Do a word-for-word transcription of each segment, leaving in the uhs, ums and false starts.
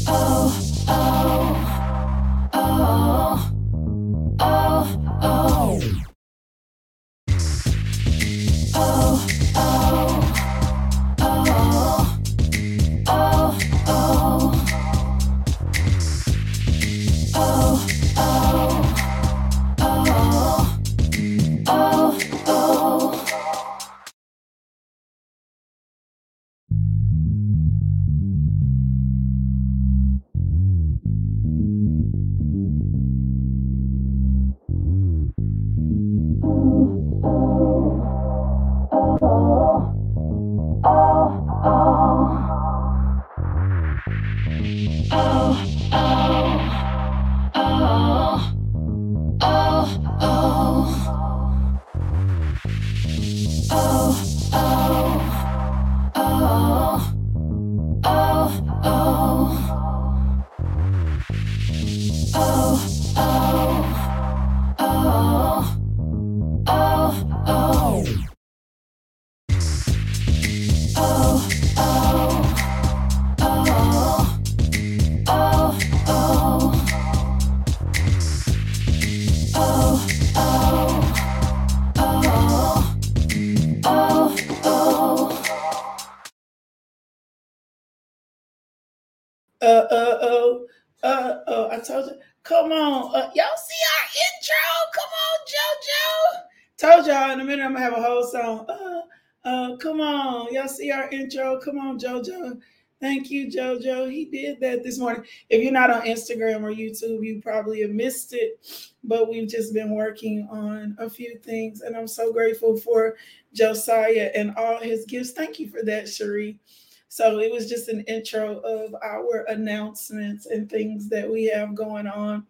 Uh, uh, oh, uh, oh, I told you. Come on. Uh, y'all see our intro? Come on, JoJo. Told y'all in a minute I'm going to have a whole song. Uh, uh, come on. Y'all see our intro? Come on, JoJo. Thank you, JoJo. He did that this morning. If you're not on Instagram or YouTube, you probably have missed it. But we've just been working on a few things. And I'm so grateful for Josiah and all his gifts. Thank you for that, Cherie. So it was just an intro of our announcements and things that we have going on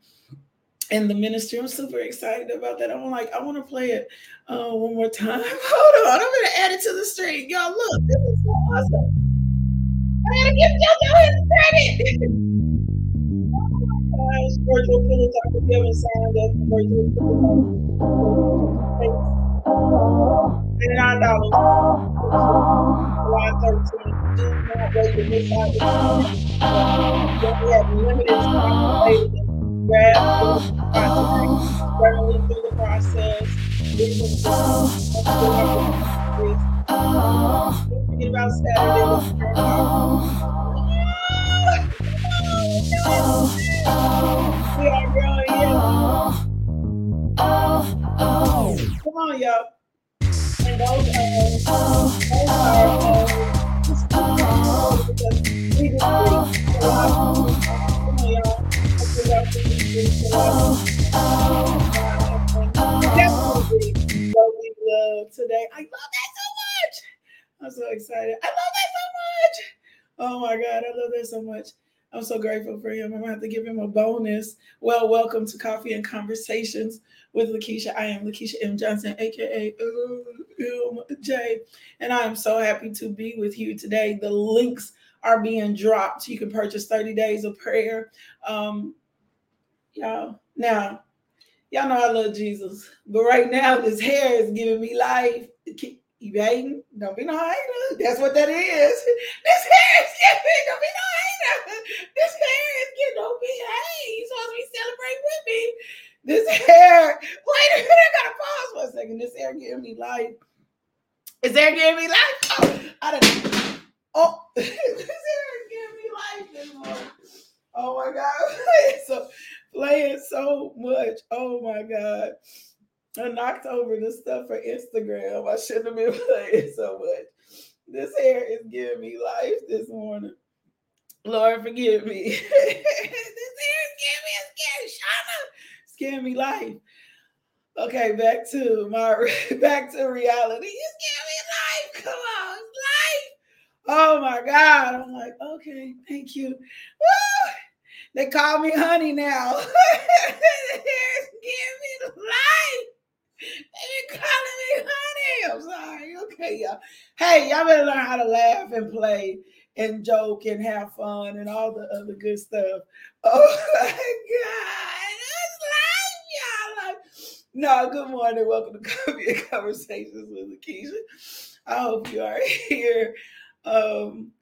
in the ministry. I'm super excited about that. I'm like, I want to play it uh, one more time. Hold on, I'm going to add it to the stream. Y'all, look, this is so awesome. I got to give JoJo his credit. Oh my gosh, virtual pillow talk if you haven't signed up for virtual pillow talk. nine dollars. July thirteenth. Do not wait to miss out. We have limited time available. Grab the journaling through the process. Don't forget about Saturday. We are growing, yeah. Come on, y'all. And those are, those are, uh, because we just come on, y'all. Definitely what we love today. I love that so much. I'm so excited. I love that so much. Oh my God, I love that so much. I'm so grateful for him. I'm gonna have to give him a bonus. Well, welcome to Coffee and Conversations with Lakeisha. I am Lakeisha M. Johnson, aka M J, and I am so happy to be with you today. The links are being dropped. You can purchase thirty days of prayer. Um, y'all, now, y'all know I love Jesus, but right now this hair is giving me life. You hating? Don't be no hater. That's what that is. This hair is giving. Don't be no hater. This hair is giving. Don't be hey. You're supposed to be celebrating with me. This hair. Wait a minute. I gotta pause for a second. This hair giving me life. Is hair giving me life? Oh, I don't. Oh, this hair is giving me life this morning. Oh my God. So playing so much. Oh my God. I knocked over the stuff for Instagram. I shouldn't have been playing so much. This hair is giving me life this morning. Lord, forgive me. This hair is giving me a scary Shauna. It's giving me life. Okay, back to my back to reality. It's giving me life. Come on, it's life. Oh my God. I'm like, okay, thank you. Woo! They call me honey now. The hair is giving me life. They been calling me honey. I'm sorry. Okay, y'all. Hey, y'all better learn how to laugh and play and joke and have fun and all the other good stuff. Oh my God. That's life, y'all. Like, no, good morning. Welcome to Coffee and Conversations with Lakeisha. I hope you are here. Um,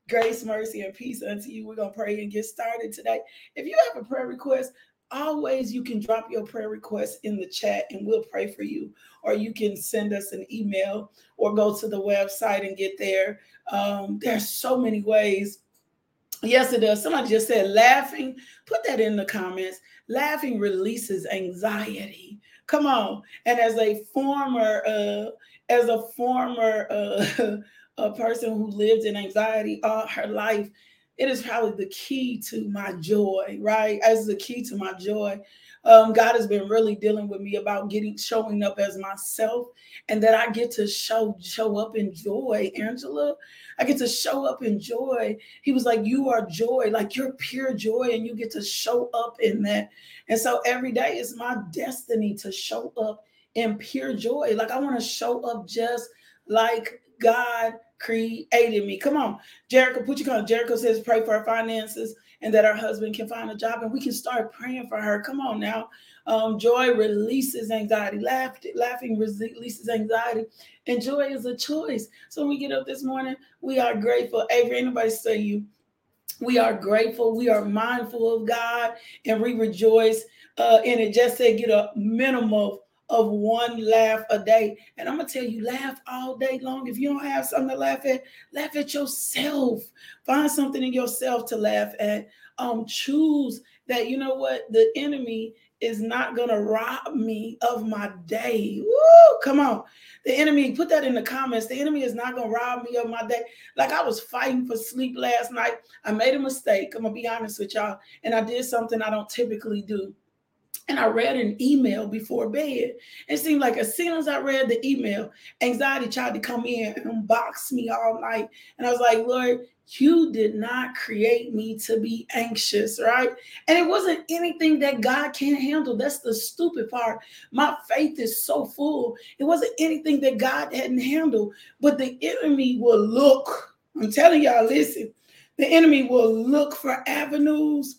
Grace, mercy, and peace unto you. We're going to pray and get started today. If you have a prayer request, always you can drop your prayer request in the chat and we'll pray for you. Or you can send us an email or go to the website and get there. Um, there's so many ways. Yes, it does. Somebody just said laughing. Put that in the comments. Laughing releases anxiety. Come on. And as a former, uh, as a former uh, a person who lived in anxiety all her life, it is probably the key to my joy, right? As the key to my joy. Um, God has been really dealing with me about getting showing up as myself, and that I get to show show up in joy, Angela. I get to show up in joy. He was like, you are joy, like you're pure joy, and you get to show up in that. And so every day is my destiny to show up in pure joy. Like I want to show up just like God created me. Come on, Jericho, put your comment. Jericho says, pray for her finances and that her husband can find a job, and we can start praying for her. Come on now. Um, joy releases anxiety. Laugh, laughing releases anxiety. And joy is a choice. So when we get up this morning, we are grateful. Avery, anybody say you? We are grateful. We are mindful of God, and we rejoice. Uh, and it just said get a minimum of one laugh a day. And I'm going to tell you, laugh all day long. If you don't have something to laugh at, laugh at yourself. Find something in yourself to laugh at. Um, choose that, you know what, the enemy is not going to rob me of my day. Woo, come on. The enemy, put that in the comments. The enemy is not going to rob me of my day. Like I was fighting for sleep last night. I made a mistake. I'm going to be honest with y'all. And I did something I don't typically do. And I read an email before bed. It seemed like as soon as I read the email, anxiety tried to come in and box me all night. And I was like, Lord, you did not create me to be anxious, right? And it wasn't anything that God can't handle. That's the stupid part. My faith is so full. It wasn't anything that God hadn't handled. But the enemy will look. I'm telling y'all, listen. The enemy will look for avenues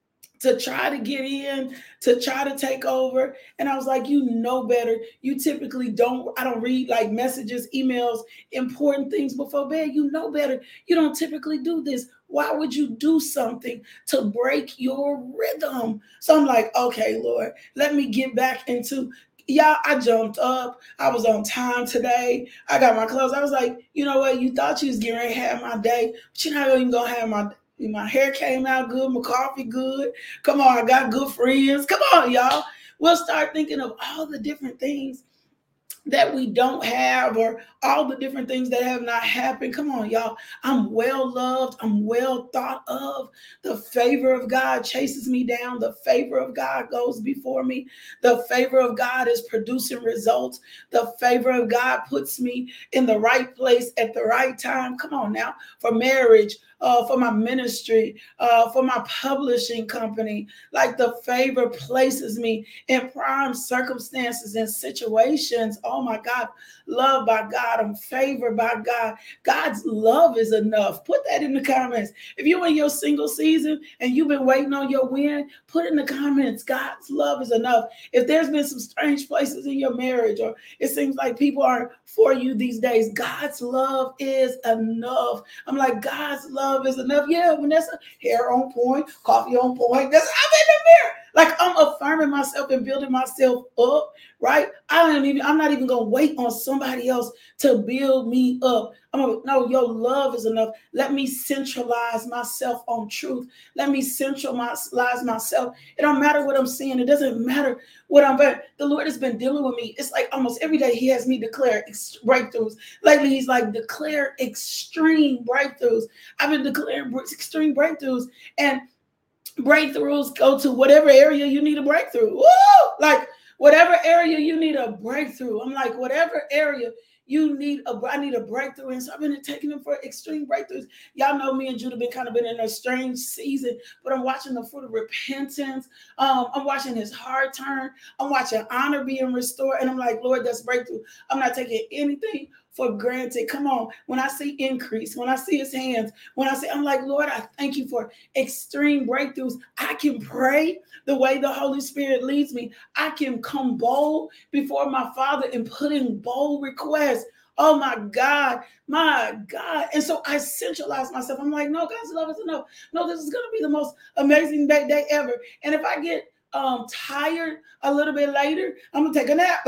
to try to get in, to try to take over. And I was like, you know better. You typically don't, I don't read like messages, emails, important things before bed. You know better. You don't typically do this. Why would you do something to break your rhythm? So I'm like, okay, Lord, let me get back into, y'all, I jumped up. I was on time today. I got my clothes. I was like, you know what? You thought you was getting ready to have my day, but you're not even going to have my day. My hair came out good. My coffee good. Come on, I got good friends. Come on, y'all. We'll start thinking of all the different things that we don't have, or all the different things that have not happened. Come on, y'all. I'm well loved. I'm well thought of. The favor of God chases me down. The favor of God goes before me. The favor of God is producing results. The favor of God puts me in the right place at the right time. Come on now. For marriage, uh, for my ministry, uh, for my publishing company. Like the favor places me in prime circumstances and situations. Oh my God, loved by God. I'm favored by God. God's love is enough. Put that in the comments. If you're in your single season and you've been waiting on your win, put in the comments, God's love is enough. If there's been some strange places in your marriage, or it seems like people aren't for you these days, God's love is enough. I'm like, God's love is enough. Yeah, Vanessa, hair on point, coffee on point. That's I'm in the mirror. Like I'm affirming myself and building myself up, right? I don't even, I'm not even gonna wait on somebody else to build me up. I'm gonna, no, your love is enough. Let me centralize myself on truth. Let me centralize myself. It don't matter what I'm seeing. It doesn't matter what I'm, the Lord has been dealing with me. It's like almost every day he has me declare breakthroughs. Lately, he's like, declare extreme breakthroughs. I've been declaring extreme breakthroughs, and breakthroughs go to whatever area you need a breakthrough. Woo! Like whatever area you need a breakthrough. I'm like, whatever area you need a, I need a breakthrough. And so I've been taking them for extreme breakthroughs. Y'all know me and Judah been kind of been in a strange season, but I'm watching the fruit of repentance. Um, I'm watching his heart turn. I'm watching honor being restored. And I'm like, Lord, that's breakthrough. I'm not taking anything for granted. Come on. When I see increase, when I see his hands, when I say, I'm like, Lord, I thank you for extreme breakthroughs. I can pray the way the Holy Spirit leads me. I can come bold before my Father and put in bold requests. Oh my God, my God. And so I centralize myself. I'm like, no, God's love is enough. No, this is going to be the most amazing day, day ever. And if I get um, tired a little bit later, I'm going to take a nap.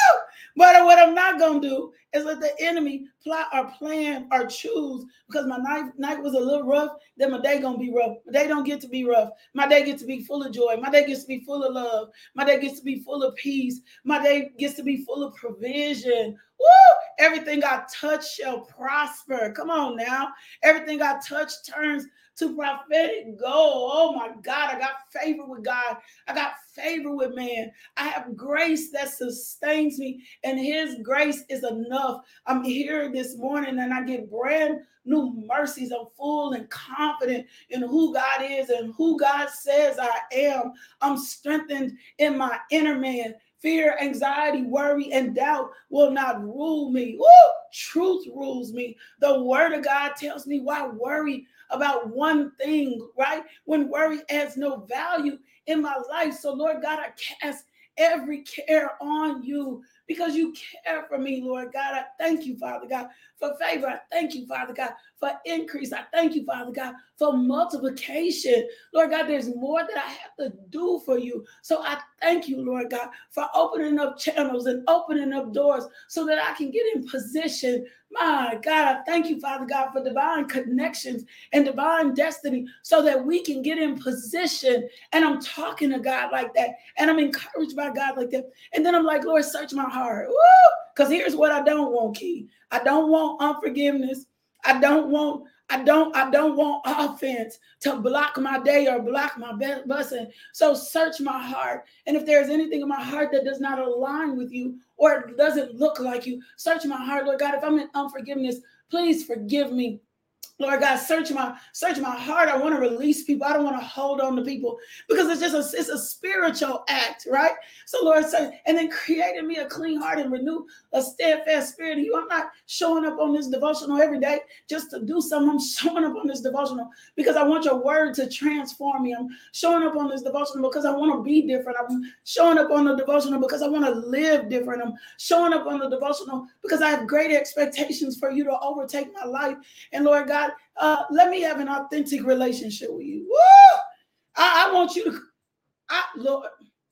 But what I'm not going to do is let the enemy plot or plan or choose, because my night, night was a little rough, then my day going to be rough. My day don't get to be rough. My day gets to be full of joy. My day gets to be full of love. My day gets to be full of peace. My day gets to be full of provision. Woo! Everything I touch shall prosper. Come on now. Everything I touch turns to prophetic gold. Oh my God, I got favor with God. I got favor with man. I have grace that sustains me, and his grace is enough. I'm here this morning and I get brand new mercies. I'm full and confident in who God is and who God says I am. I'm strengthened in my inner man. Fear, anxiety, worry, and doubt will not rule me. Woo! Truth rules me. The word of God tells me why worry about one thing, right? When worry adds no value in my life. So, Lord God, I cast every care on you because you care for me, Lord God. I thank you, Father God, for favor. I thank you, Father God, for increase. I thank you, Father God, for multiplication. Lord God, there's more that I have to do for you. So I thank you, Lord God, for opening up channels and opening up doors so that I can get in position. My God, I thank you, Father God, for divine connections and divine destiny so that we can get in position. And I'm talking to God like that. And I'm encouraged by God like that. And then I'm like, Lord, search my heart. Woo! Because here's what I don't want, Key. I don't want unforgiveness. I don't want, I don't, I don't want offense to block my day or block my blessing. So search my heart. And if there's anything in my heart that does not align with you or doesn't look like you, search my heart, Lord God. If I'm in unforgiveness, please forgive me. Lord God, search my search my heart. I want to release people. I don't want to hold on to people because it's just a, it's a spiritual act, right? So Lord, so, and then created me a clean heart and renew a steadfast spirit in you. I'm not showing up on this devotional every day just to do something. I'm showing up on this devotional because I want your word to transform me. I'm showing up on this devotional because I want to be different. I'm showing up on the devotional because I want to live different. I'm showing up on the devotional because I have great expectations for you to overtake my life. And Lord God, Uh, let me have an authentic relationship with you. Woo! I, I want you to, I, Lord,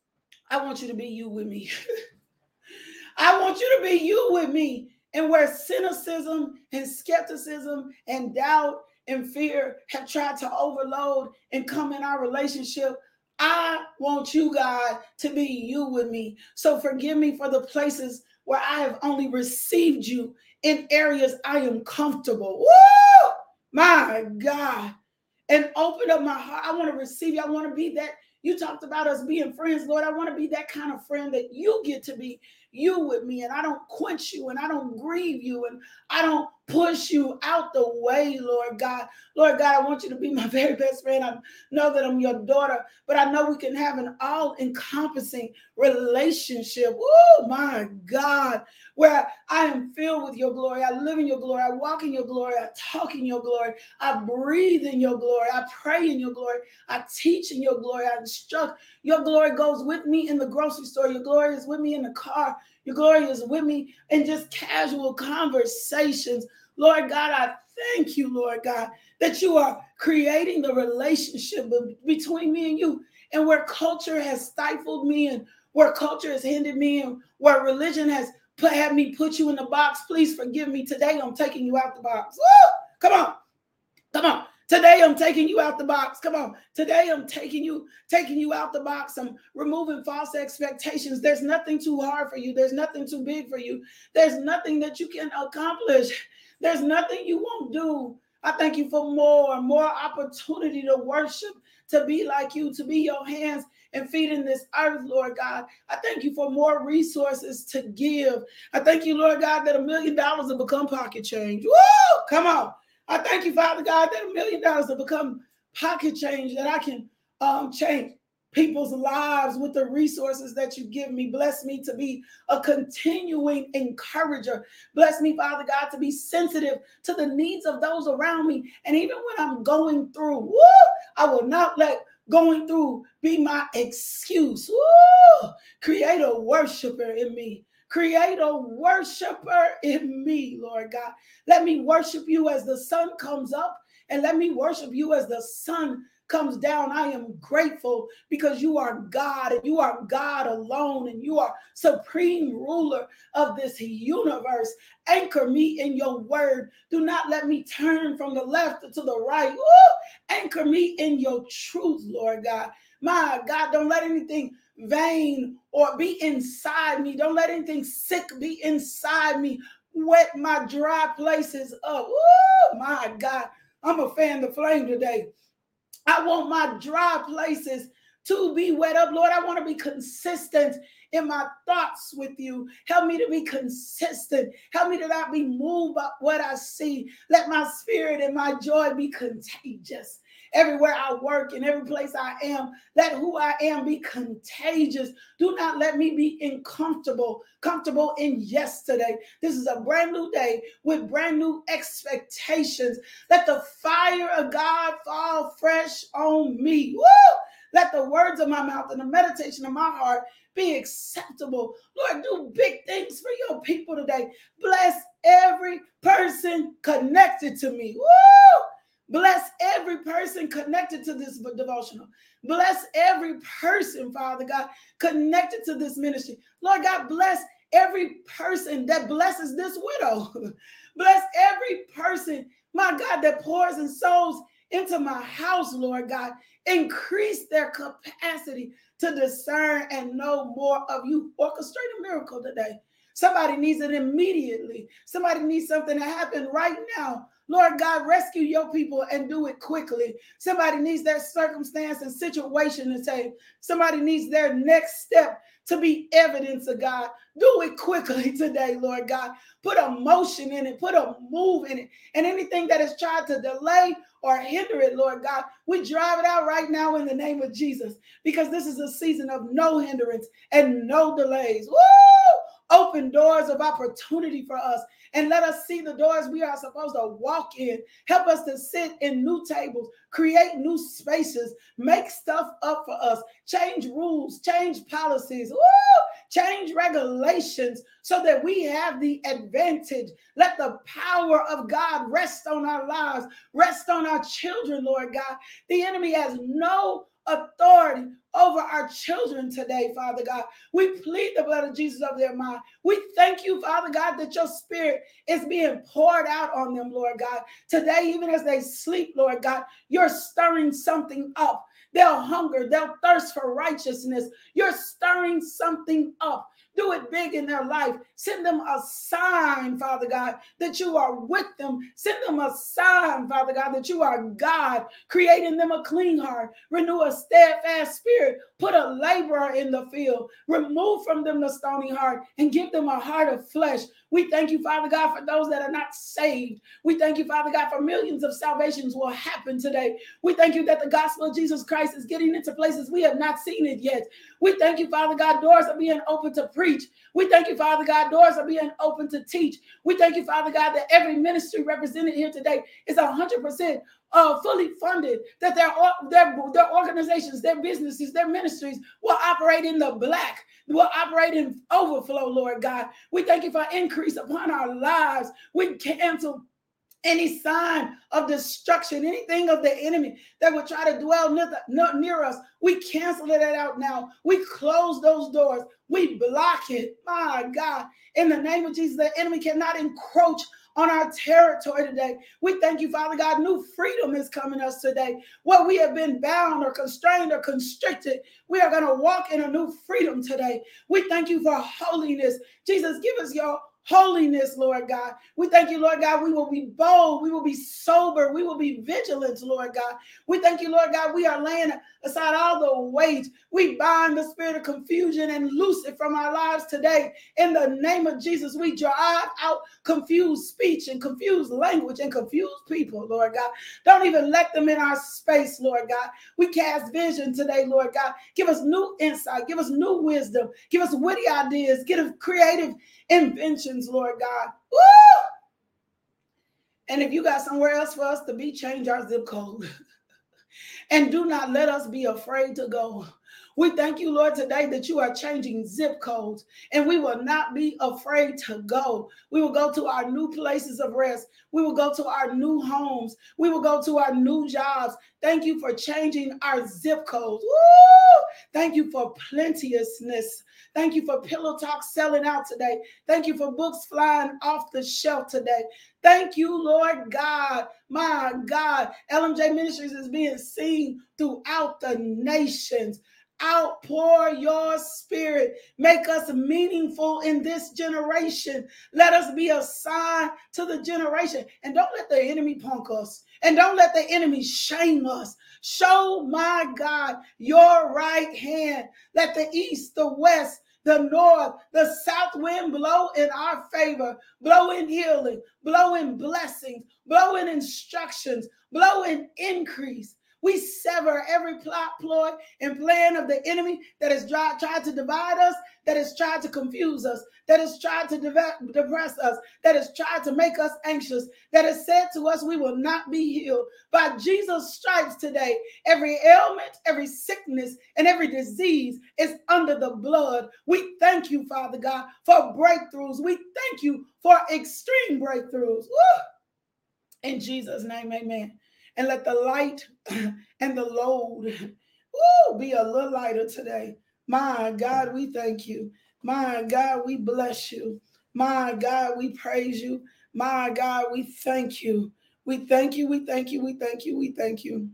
I want you to be you with me. I want you to be you with me. And where cynicism and skepticism and doubt and fear have tried to overload and come in our relationship, I want you, God, to be you with me. So forgive me for the places where I have only received you in areas I am comfortable. Woo! My God. And open up my heart. I want to receive you. I want to be that. You talked about us being friends, Lord. I want to be that kind of friend that you get to be you with me. And I don't quench you and I don't grieve you and I don't push you out the way, Lord God. Lord God, I want you to be my very best friend. I know that I'm your daughter, but I know we can have an all-encompassing relationship. Oh, my God, where I am filled with your glory. I live in your glory. I walk in your glory. I talk in your glory. I breathe in your glory. I pray in your glory. I teach in your glory. I instruct. Your glory goes with me in the grocery store. Your glory is with me in the car. Your glory is with me in just casual conversations. Lord God, I thank you, Lord God, that you are creating the relationship between me and you. And where culture has stifled me and where culture has hindered me and where religion has put, had me put you in the box, please forgive me. Today, I'm taking you out the box. Woo! Come on. Come on. Today I'm taking you out the box. Come on. Today I'm taking you, taking you out the box. I'm removing false expectations. There's nothing too hard for you. There's nothing too big for you. There's nothing that you can accomplish. There's nothing you won't do. I thank you for more, more opportunity to worship, to be like you, to be your hands and feet in this earth, Lord God. I thank you for more resources to give. I thank you, Lord God, that a million dollars will become pocket change. Woo! Come on. I thank you, Father God, that a million dollars will become pocket change, that I can um, change people's lives with the resources that you give me. Bless me to be a continuing encourager. Bless me, Father God, to be sensitive to the needs of those around me. And even when I'm going through, woo, I will not let going through be my excuse. Woo, create a worshiper in me. Create a worshiper in me, Lord God. Let me worship you as the sun comes up, and let me worship you as the sun comes down. I am grateful because you are God, and you are God alone, and you are supreme ruler of this universe. Anchor me in your word. Do not let me turn from the left to the right. Ooh, anchor me in your truth, Lord God. My God, don't let anything vain or be inside me. Don't let anything sick be inside me. Wet my dry places up. Ooh, my God, I'm a fan of the flame today. I want my dry places to be wet up. Lord, I want to be consistent in my thoughts with you. Help me to be consistent. Help me to not be moved by what I see. Let my spirit and my joy be contagious. Everywhere I work and every place I am, let who I am be contagious. Do not let me be uncomfortable, comfortable in yesterday. This is a brand new day with brand new expectations. Let the fire of God fall fresh on me. Woo! Let the words of my mouth and the meditation of my heart be acceptable. Lord, do big things for your people today. Bless every person connected to me. Woo! Bless every person connected to this devotional. Bless every person, Father God, connected to this ministry. Lord God, bless every person that blesses this widow. Bless every person, my God, that pours and sows into my house, Lord God. Increase their capacity to discern and know more of you. Orchestrate a miracle today. Somebody needs it immediately. Somebody needs something to happen right now. Lord God, rescue your people and do it quickly. Somebody needs their circumstance and situation to change. Somebody needs their next step to be evidence of God. Do it quickly today, Lord God. Put a motion in it. Put a move in it. And anything that has tried to delay or hinder it, Lord God, we drive it out right now in the name of Jesus, because this is a season of no hindrance and no delays. Woo! Open doors of opportunity for us, and let us see the doors we are supposed to walk in. Help us to sit in new tables, create new spaces, make stuff up for us, change rules, change policies, woo! Change regulations so that we have the advantage. Let the power of God rest on our lives, rest on our children, Lord God. The enemy has no authority over our children today, Father God. We plead the blood of Jesus over their mind. We thank you, Father God, that your spirit is being poured out on them, Lord God. Today, even as they sleep, Lord God, you're stirring something up. They'll hunger, they'll thirst for righteousness. You're stirring something up. Do it big in their life. Send them a sign, Father God, that you are with them. Send them a sign, Father God, that you are God, creating them a clean heart. Renew a steadfast spirit. Put a laborer in the field. Remove from them the stony heart and give them a heart of flesh. We thank you, Father God, for those that are not saved. We thank you, Father God, for millions of salvations will happen today. We thank you that the gospel of Jesus Christ is getting into places we have not seen it yet. We thank you, Father God, doors are being opened to preach. We thank you, Father God, doors are being opened to teach. We thank you, Father God, that every ministry represented here today is one hundred percent uh, fully funded, that their, their, their organizations, their businesses, their ministries will operate in the black, will operate in overflow, Lord God. We thank you for increase upon our lives. We cancel any sign of destruction, anything of the enemy that would try to dwell near, the, near us. We cancel it out now. We close those doors. We block it. My God, in the name of Jesus, the enemy cannot encroach on our territory today. We thank you, Father God. New freedom is coming us today. Where we have been bound or constrained or constricted, we are going to walk in a new freedom today. We thank you for holiness. Jesus, give us your holiness, Lord God. We thank you, Lord God. We will be bold. We will be sober. We will be vigilant, Lord God. We thank you, Lord God. We are laying aside all the weight. We bind the spirit of confusion and loose it from our lives today. In the name of Jesus, we drive out confused speech and confused language and confused people, Lord God. Don't even let them in our space, Lord God. We cast vision today, Lord God. Give us new insight. Give us new wisdom. Give us witty ideas. Give us creative inventions, Lord God. Woo! And if you got somewhere else for us to be, change our zip code. And do not let us be afraid to go. We thank you, Lord, today that you are changing zip codes, and we will not be afraid to go. We will go to our new places of rest. We will go to our new homes. We will go to our new jobs. Thank you for changing our zip codes. Woo! Thank you for plenteousness. Thank you for Pillow Talk selling out today. Thank you for books flying off the shelf today. Thank you, Lord God. My God, L M J Ministries is being seen throughout the nations. Outpour your spirit. Make us meaningful in this generation. Let us be a sign to the generation. And don't let the enemy punk us. And don't let the enemy shame us. Show, my God, your right hand. Let the east, the west, the north, the south wind blow in our favor. Blow in healing. Blow in blessings. Blow in instructions. Blow in increase. We sever every plot, ploy, and plan of the enemy that has tried, tried to divide us, that has tried to confuse us, that has tried to de- depress us, that has tried to make us anxious, that has said to us we will not be healed. By Jesus' stripes today, every ailment, every sickness, and every disease is under the blood. We thank you, Father God, for breakthroughs. We thank you for extreme breakthroughs. Woo! In Jesus' name, amen. And let the light and the load woo, be a little lighter today. My God, we thank you. My God, we bless you. My God, we praise you. My God, we thank you. We thank you, we thank you, we thank you, we thank you.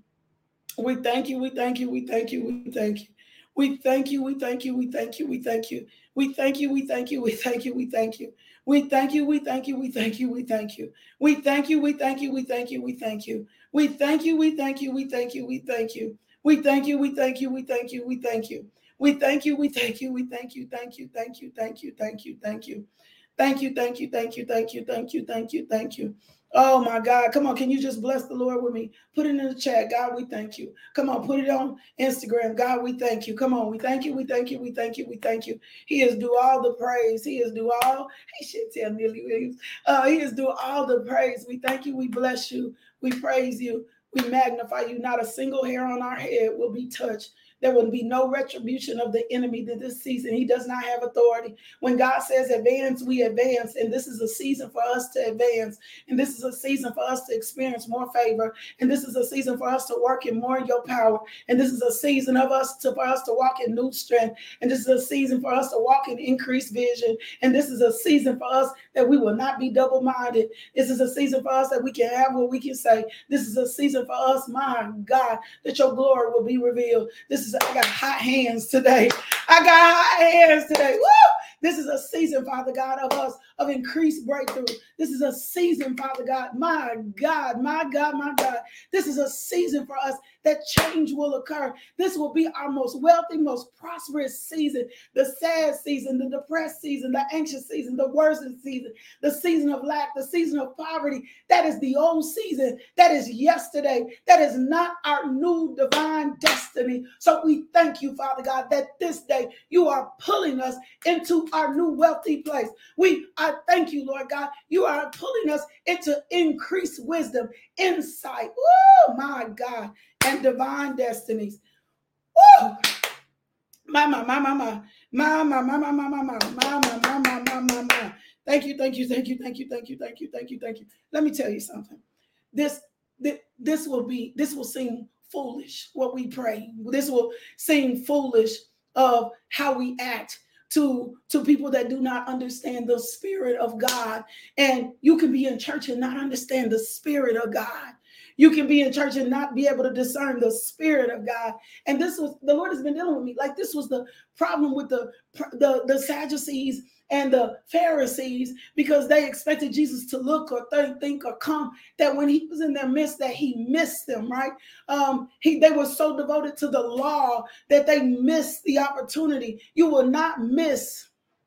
We thank you, we thank you, we thank you, we thank you. We thank you, we thank you, we thank you, we thank you. We thank you, we thank you, we thank you, we thank you. We thank you, we thank you, we thank you, we thank you. We thank you, we thank you, we thank you, we thank you. We thank you, we thank you, we thank you, we thank you. We thank you, we thank you, we thank you, we thank you. We thank you, we thank you, we thank you, thank you, thank you, thank you, thank you, thank you. Thank you, thank you, thank you, thank you, thank you, thank you, thank you. Oh my God, come on, can you just bless the Lord with me? Put it in the chat. God, we thank you. Come on, put it on Instagram. God, we thank you. Come on, we thank you, we thank you, we thank you, we thank you. He is due all the praise. He is due all, he should tell Millie Williams. Uh, he is due all the praise. We thank you, we bless you, we praise you, we magnify you. Not a single hair on our head will be touched. There will be no retribution of the enemy this season. He does not have authority. When God says advance, we advance. And this is a season for us to advance. And this is a season for us to experience more favor. And this is a season for us to work in more of your power. And this is a season of us to, for us to walk in new strength. And this is a season for us to walk in increased vision. And this is a season for us that we will not be double-minded. This is a season for us that we can have what we can say. This is a season for us, my God, that your glory will be revealed. This is I got hot hands today. I got hot hands today. Woo! This is a season, Father God, of us of increased breakthrough. This is a season, Father God. My God, my God, my God. This is a season for us that change will occur. This will be our most wealthy, most prosperous season. The sad season, the depressed season, the anxious season, the worsened season, the season of lack, the season of poverty. That is the old season. That is yesterday. That is not our new divine destiny. So we thank you, Father God, that this day you are pulling us into our new wealthy place. We, I thank you, Lord God. You are pulling us into increased wisdom, insight. Oh, my God. And divine destinies. Woo! My, my, my, my, my, my, my, my, my, my, my, my, my, my, my, my, my, my. Thank you, thank you, thank you, thank you, thank you, thank you, thank you, thank you. Let me tell you something. This, this, this will be, this will seem foolish, what we pray. This will seem foolish of how we act to, to people that do not understand the Spirit of God. And you can be in church and not understand the Spirit of God. You can be in church and not be able to discern the Spirit of God. And this was, the Lord has been dealing with me. Like this was the problem with the, the, the Sadducees and the Pharisees, because they expected Jesus to look or think, think or come, that when he was in their midst, that he missed them, right? Um, he, they were so devoted to the law that they missed the opportunity. You will not miss,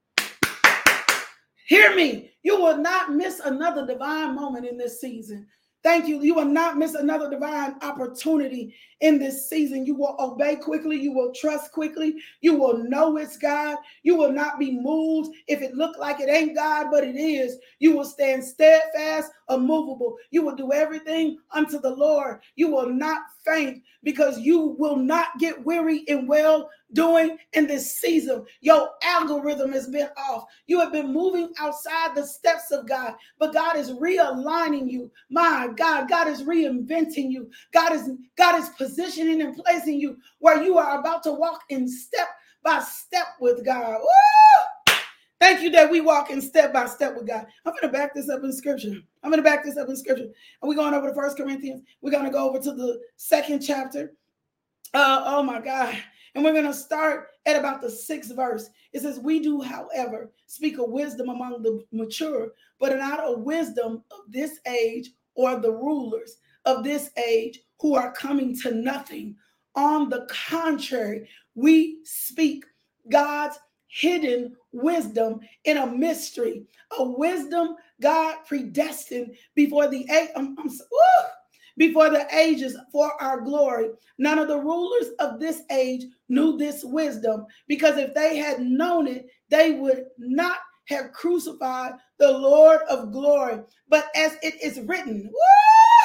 hear me, you will not miss another divine moment in this season. Thank you. You will not miss another divine opportunity in this season. You will obey quickly. You will trust quickly. You will know it's God. You will not be moved if it looked like it ain't God, but it is. You will stand steadfast, immovable. You will do everything unto the Lord. You will not faint because you will not get weary in well doing in this season. Your algorithm has been off. You have been moving outside the steps of God, but God is realigning you. My God, God is reinventing you. God is God is positioning and placing you where you are about to walk in step by step with God. Woo! Thank you that we walk in step by step with God. I'm going to back this up in scripture. I'm going to back this up in scripture. And we're going over to First Corinthians. We're going to go over to the second chapter. Uh, oh my God. And we're going to start at about the sixth verse. It says, we do, however, speak of wisdom among the mature, but not a wisdom of this age or the rulers of this age who are coming to nothing. On the contrary, we speak God's hidden wisdom in a mystery, a wisdom God predestined before the age, I'm, I'm, woo, before the ages for our glory. None of the rulers of this age knew this wisdom, because if they had known it, they would not have crucified the Lord of glory. But as it is written, woo,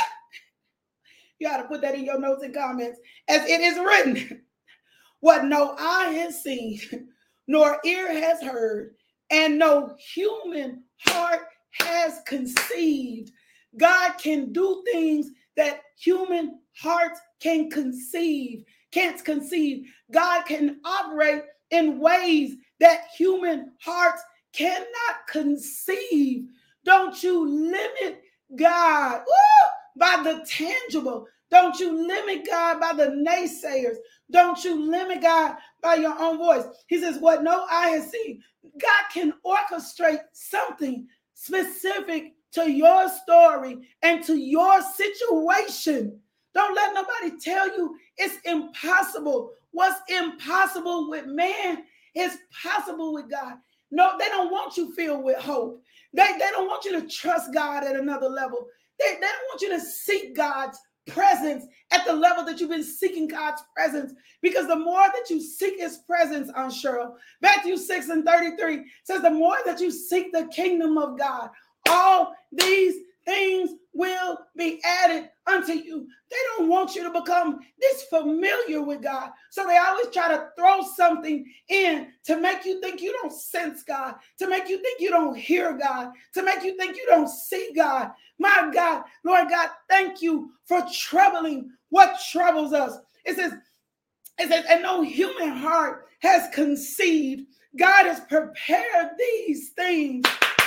you got to put that in your notes and comments. As it is written, what no eye has seen, nor ear has heard, and no human heart has conceived. God can do things that human hearts can conceive, can't conceive. God can operate in ways that human hearts cannot conceive. Don't you limit God woo, by the tangible. Don't you limit God by the naysayers. Don't you limit God by your own voice. He says, what no eye has seen. God can orchestrate something specific to your story and to your situation. Don't let nobody tell you it's impossible. What's impossible with man is possible with God. No, they don't want you filled with hope. They, they don't want you to trust God at another level. They, they don't want you to seek God's presence at the level that you've been seeking God's presence. Because the more that you seek his presence, Aunt Cheryl, Matthew six and thirty-three says, the more that you seek the kingdom of God, all these things will be added unto you. They don't want you to become this familiar with God. So they always try to throw something in to make you think you don't sense God, to make you think you don't hear God, to make you think you don't see God. My God, Lord God, thank you for troubling what troubles us. It says, it says, and no human heart has conceived. God has prepared these things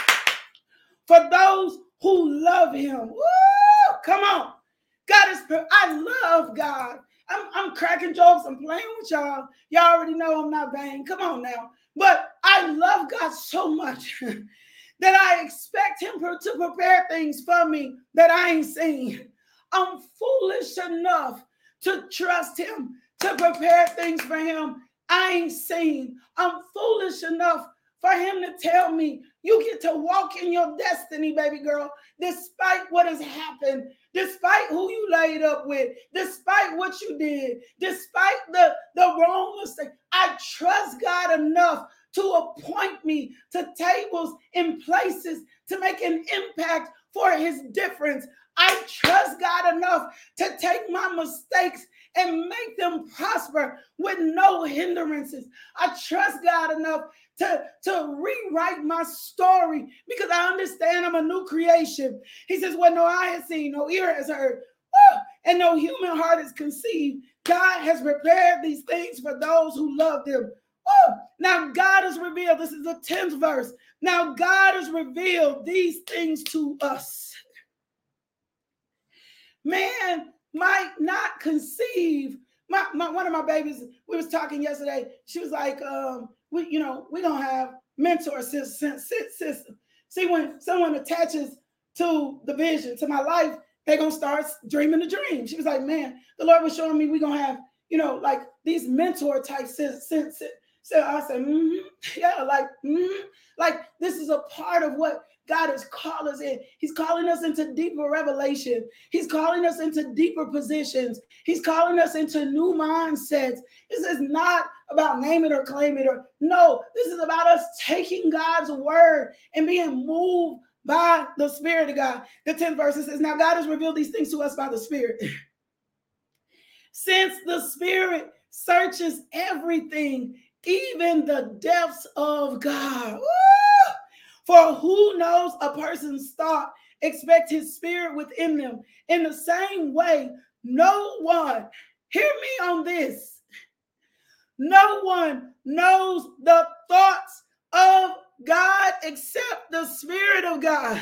for those who love him. Woo! Come on. God is, I love God. I'm, I'm cracking jokes. I'm playing with y'all. Y'all already know I'm not vain. Come on now. But I love God so much that I expect him to prepare things for me that I ain't seen. I'm foolish enough to trust him to prepare things for him I ain't seen. I'm foolish enough for him to tell me you get to walk in your destiny, baby girl, despite what has happened, despite who you laid up with, despite what you did, despite the, the wrong mistake. I trust God enough to appoint me to tables in places to make an impact for his difference. I trust God enough to take my mistakes and make them prosper with no hindrances. I trust God enough to, to rewrite my story because I understand I'm a new creation. He says, what no eye has seen, no ear has heard, woo, and no human heart has conceived. God has prepared these things for those who love him. Oh, now God has revealed, this is the tenth verse. Now God has revealed these things to us. Man might not conceive. My, my one of my babies, we was talking yesterday. She was like, um, we, you know, we don't have mentor system. See, when someone attaches to the vision, to my life, they're gonna start dreaming the dream. She was like, man, the Lord was showing me we're gonna have, you know, like these mentor type sense. So I said, mm-hmm, yeah, like, mm-hmm. Like this is a part of what God is calling us in. He's calling us into deeper revelation. He's calling us into deeper positions. He's calling us into new mindsets. This is not about name it or claim it or no. This is about us taking God's word and being moved by the Spirit of God. The tenth verse says, now God has revealed these things to us by the Spirit. Since the Spirit searches everything, even the depths of God. Woo! For who knows a person's thought, expect his spirit within them. In the same way, no one, hear me on this, no one knows the thoughts of God except the Spirit of God.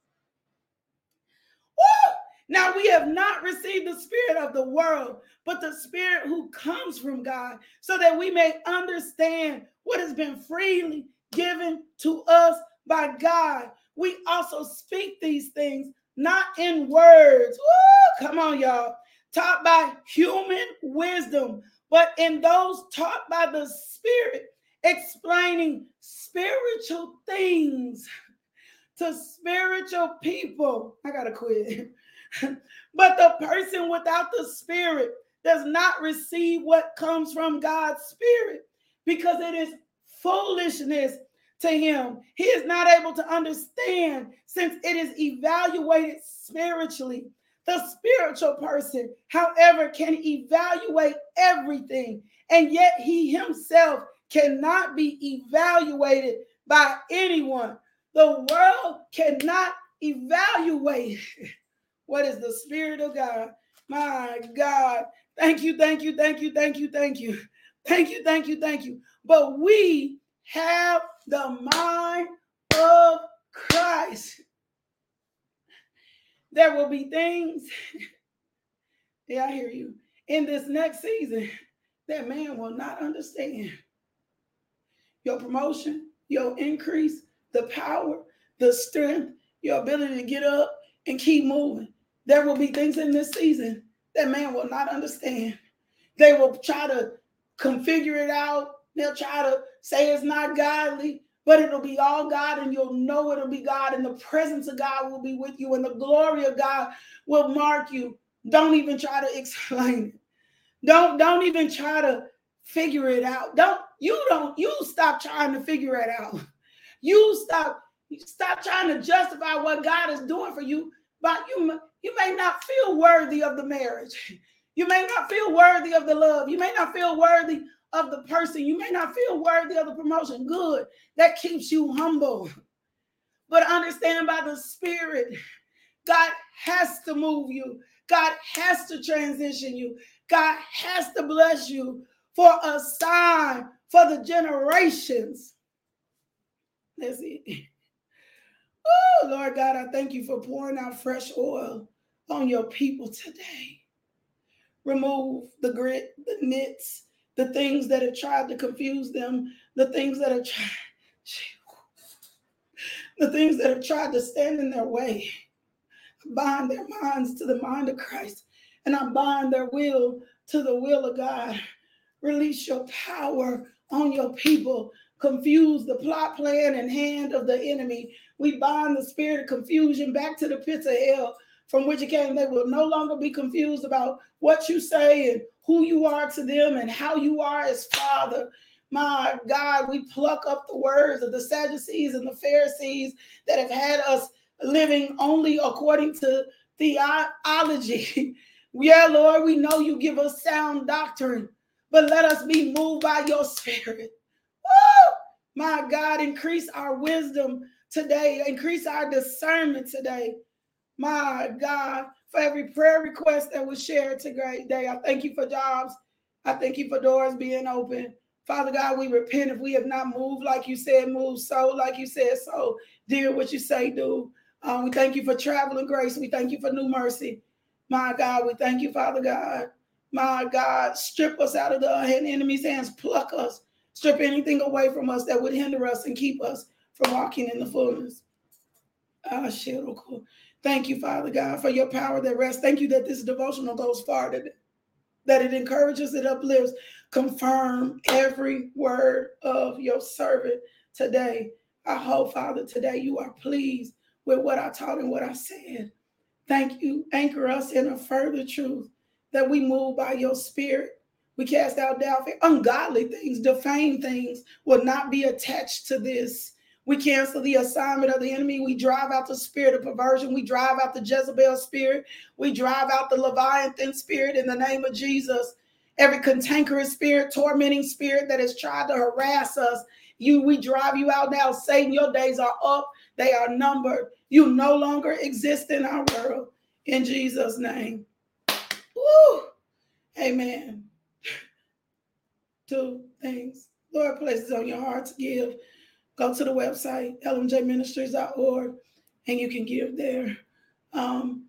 Woo! Now we have not received the spirit of the world, but the Spirit who comes from God, so that we may understand what has been freely given to us by God. We also speak these things, not in words. Woo! Come on, y'all. Taught by human wisdom, but in those taught by the Spirit, explaining spiritual things to spiritual people. I gotta quit. But the person without the Spirit does not receive what comes from God's Spirit, because it is foolishness to him. He is not able to understand, since it is evaluated spiritually. The spiritual person, however, can evaluate everything, and yet he himself cannot be evaluated by anyone. The world cannot evaluate what is the Spirit of God. My God. Thank you, thank you, thank you, thank you, thank you. Thank you, thank you, thank you. But we have the mind of Christ. There will be things, yeah, I hear you, in this next season that man will not understand. Your promotion, your increase, the power, the strength, your ability to get up and keep moving. There will be things in this season that man will not understand. They will try to configure it out. They'll try to say it's not godly, but it'll be all God, and you'll know it'll be God, and the presence of God will be with you, and the glory of God will mark you. Don't even try to explain it. Don't, don't even try to figure it out. Don't, you don't, you stop trying to figure it out. You stop, you stop trying to justify what God is doing for you, but you, you may not feel worthy of the marriage. You may not feel worthy of the love. You may not feel worthy of the person. You may not feel worthy of the promotion. Good. That keeps you humble. But understand, by the Spirit, God has to move you. God has to transition you. God has to bless you for a sign for the generations. That's it. Oh, Lord God, I thank you for pouring out fresh oil on your people today. Remove the grit, the nits, the things that have tried to confuse them, the things that have tried, the things that have tried to stand in their way. Bind their minds to the mind of Christ, and I bind their will to the will of God. Release your power on your people. Confuse the plot, plan, and hand of the enemy. We bind the spirit of confusion back to the pits of hell from which it came. They will no longer be confused about what you say and who you are to them and how you are as Father. My God, we pluck up the words of the Sadducees and the Pharisees that have had us living only according to theology. Yeah, Lord, we know you give us sound doctrine, but let us be moved by your Spirit. Woo! My God, increase our wisdom today. Increase our discernment today. My God, for every prayer request that was shared today, I thank you for jobs. I thank you for doors being open. Father God, we repent if we have not moved like you said move, so like you said so. Do what you say do. Um, we thank you for traveling grace. We thank you for new mercy. My God, we thank you, Father God. My God, strip us out of the enemy's hands. Pluck us. Strip anything away from us that would hinder us and keep us from walking in the fullness. Ah, shit, cool. Thank you, Father God, for your power that rests. Thank you that this devotional goes far, that, that it encourages, it uplifts. Confirm every word of your servant today. I hope, Father, today you are pleased with what I taught and what I said. Thank you. Anchor us in a further truth that we move by your Spirit. We cast out doubt, ungodly things, defamed things will not be attached to this. We cancel the assignment of the enemy. We drive out the spirit of perversion. We drive out the Jezebel spirit. We drive out the Leviathan spirit in the name of Jesus. Every cantankerous spirit, tormenting spirit that has tried to harass us, you, we drive you out now. Satan, your days are up. They are numbered. You no longer exist in our world. In Jesus' name. Woo! Amen. Two things. Lord places on your heart to give. Go to the website, L M J ministries dot org, and you can give there. Um,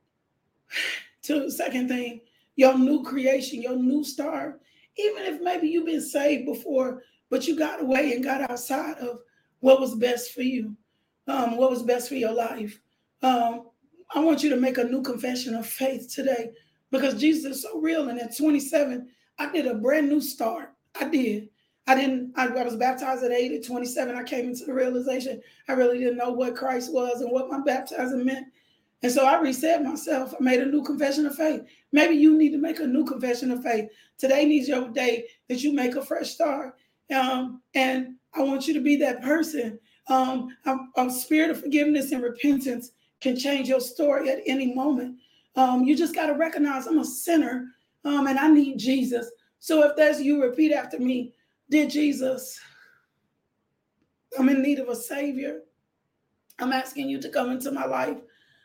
two, second thing, your new creation, your new start. Even if maybe you've been saved before, but you got away and got outside of what was best for you, um, what was best for your life. Um, I want you to make a new confession of faith today, because Jesus is so real. And at twenty-seven, I did a brand new start. I did. I didn't, I, I was baptized at eight. At twenty-seven, I came into the realization I really didn't know what Christ was and what my baptism meant. And so I reset myself. I made a new confession of faith. Maybe you need to make a new confession of faith. Today needs your day that you make a fresh start. Um, and I want you to be that person. Um, a, a spirit of forgiveness and repentance can change your story at any moment. Um, you just got to recognize I'm a sinner, um, and I need Jesus. So if that's you, repeat after me. Dear Jesus, I'm in need of a savior. I'm asking you to come into my life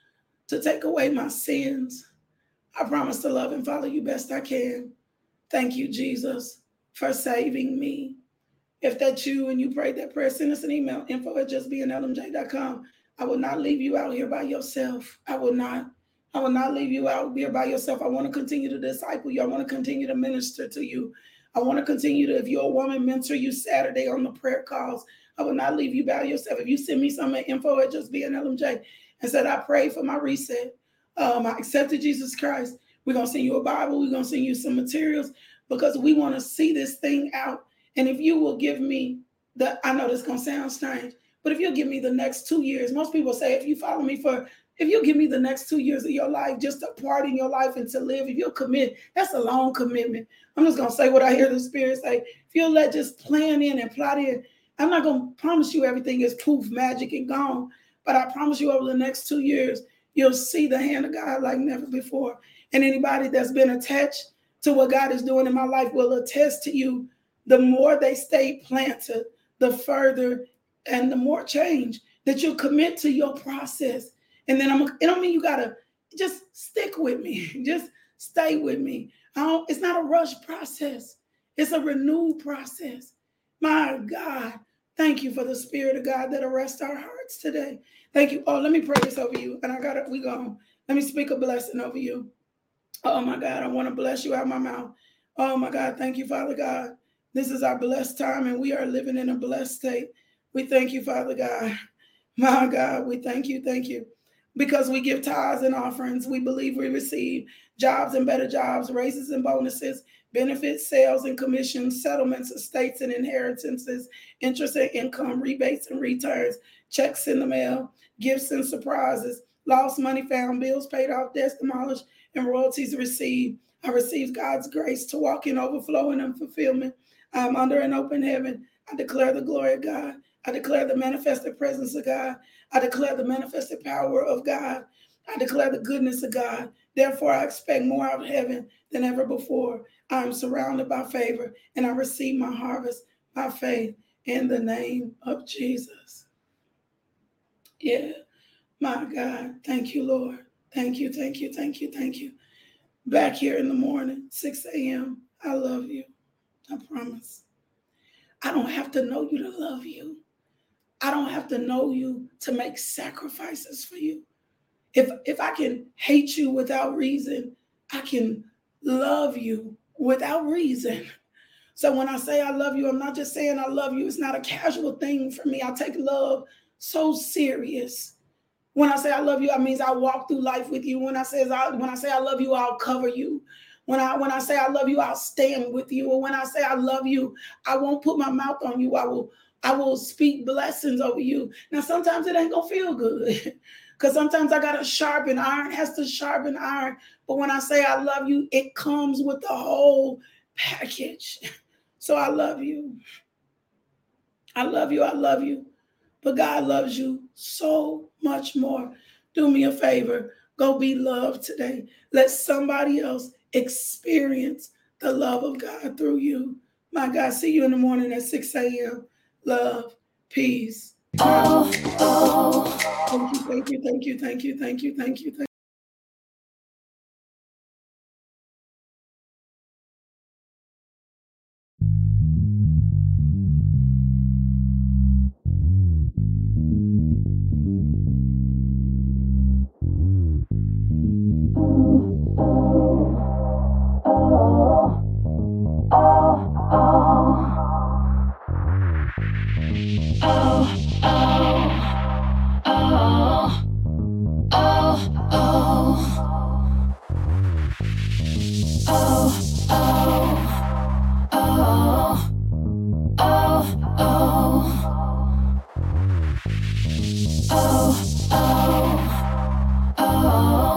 to take away my sins. I promise to love and follow you best I can. Thank you, Jesus, for saving me. If that's you and you prayed that prayer, send us an email, info at just being L M J dot com. I will not leave you out here by yourself. I will not. I will not leave you out here by yourself. I want to continue to disciple you. I want to continue to minister to you. I want to continue to, if you're a woman, mentor you Saturday on the prayer calls. I will not leave you by yourself. If you send me some info at just being L M J and said, I prayed for my reset, um, I accepted Jesus Christ, we're going to send you a Bible. We're going to send you some materials because we want to see this thing out. And if you will give me the, I know this is going to sound strange, but if you'll give me the next two years, most people say, if you follow me for, if you give me the next two years of your life, just a part in your life and to live, if you'll commit, that's a long commitment. I'm just going to say what I hear the Spirit say. If you'll let just plan in and plot in, I'm not going to promise you everything is poof, magic, and gone. But I promise you over the next two years, you'll see the hand of God like never before. And anybody that's been attached to what God is doing in my life will attest to you. The more they stay planted, the further and the more change that you'll commit to your process. And then I'm, it don't mean you got to just stick with me. Just stay with me. I don't, it's not a rush process. It's a renewed process. My God, thank you for the Spirit of God that arrests our hearts today. Thank you. Oh, let me pray this over you. And I got it. We go. Let me speak a blessing over you. Oh, my God, I want to bless you out of my mouth. Oh, my God, thank you, Father God. This is our blessed time, and we are living in a blessed state. We thank you, Father God. My God, we thank you, thank you. Because we give tithes and offerings, we believe we receive jobs and better jobs, raises and bonuses, benefits, sales and commissions, settlements, estates and inheritances, interest and income, rebates and returns, checks in the mail, gifts and surprises, lost money found, bills paid off, debts demolished, and royalties received. I receive God's grace to walk in overflowing and fulfillment. I'm under an open heaven. I declare the glory of God. I declare the manifested presence of God. I declare the manifested power of God. I declare the goodness of God. Therefore, I expect more out of heaven than ever before. I am surrounded by favor, and I receive my harvest by faith in the name of Jesus. Yeah, my God. Thank you, Lord. Thank you, thank you, thank you, thank you. Back here in the morning, six a.m. I love you. I promise. I don't have to know you to love you. I don't have to know you to make sacrifices for you. If, if I can hate you without reason, I can love you without reason. So when I say I love you, I'm not just saying I love you. It's not a casual thing for me. I take love so serious. When I say I love you, that means I walk through life with you. When I say when I say I love you, I'll cover you. When I when I say I love you, I'll stand with you. Or when I say I love you, I won't put my mouth on you. I will I will speak blessings over you. Now sometimes it ain't gonna feel good, because sometimes I gotta sharpen. Iron has to sharpen iron. But when I say I love you, it comes with the whole package. So I love you. I love you. I love you. but God loves you so much more. Do me a favor. Go be loved today. Let somebody else experience the love of God through you. My God, see you in the morning at six a.m. Love, peace. Oh, oh. Thank you, thank you, thank you, thank you, thank you, thank you. Oh, oh, oh.